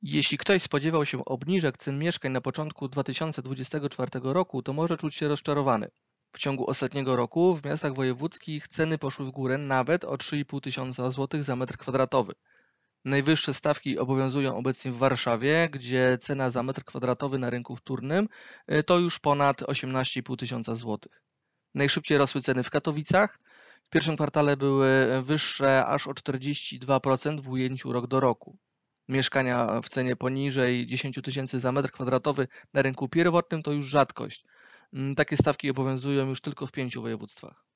Jeśli ktoś spodziewał się obniżek cen mieszkań na początku 2024 roku, to może czuć się rozczarowany. W ciągu ostatniego roku w miastach wojewódzkich ceny poszły w górę nawet o 3,5 tysiąca złotych za metr kwadratowy. Najwyższe stawki obowiązują obecnie w Warszawie, gdzie cena za metr kwadratowy na rynku wtórnym to już ponad 18,5 tysiąca złotych. Najszybciej rosły ceny w Katowicach. W pierwszym kwartale były wyższe aż o 42% w ujęciu rok do roku. Mieszkania w cenie poniżej 10 tysięcy za metr kwadratowy na rynku pierwotnym to już rzadkość. Takie stawki obowiązują już tylko w 5 województwach.